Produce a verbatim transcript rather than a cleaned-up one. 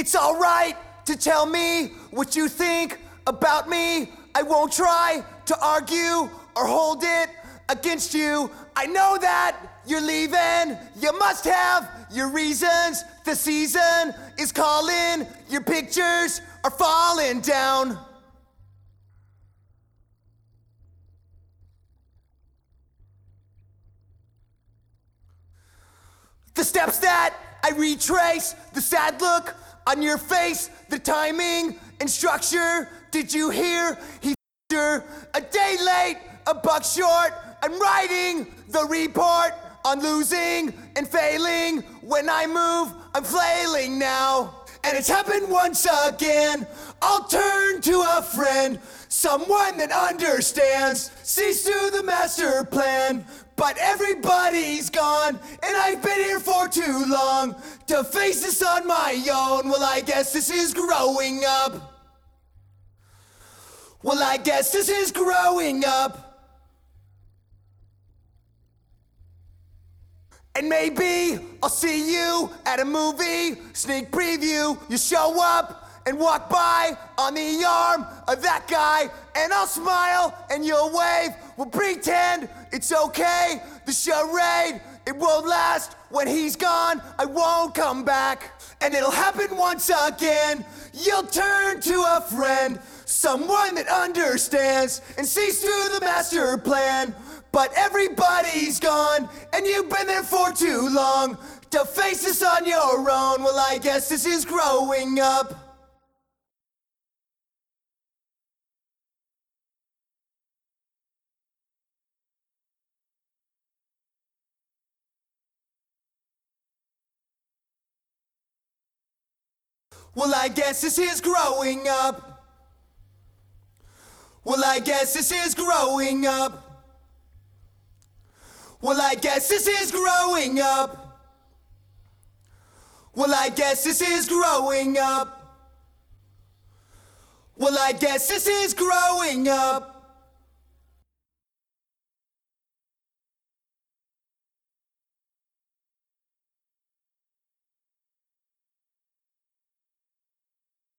It's alright to tell me what you think about me. I won't try to argue or hold it against you. I know that you're leaving. You must have your reasons. The season is calling. Your pictures are falling down. The steps that I retrace, the sad look on your face, the timing and structure. Did you hear? He f***ed her. A day late, a buck short. I'm writing the report on losing and failing. When I move, I'm flailing now. And it's happened once again. I'll turn to a friend, someone that understands, sees through the master plan. But everybody's gone, and I've been here for too long to face this on my own. Well, I guess this is growing up. Well, I guess this is growing up. And maybe I'll see you at a movie, sneak preview. You show up and walk by on the arm of that guy, and I'll smile and you'll wave. We'll pretend it's okay. The charade, it won't last. When he's gone, I won't come back. And it'll happen once again. You'll turn to a friend, someone that understands and sees through the master plan. But everybody's gone, and you've been there for too long to face this on your own. Well, I guess this is growing up. Well, I guess this is growing up. Well, I guess this is growing up. Well, I guess this is growing up. Well, I guess this is growing up. Well, I guess this is growing up.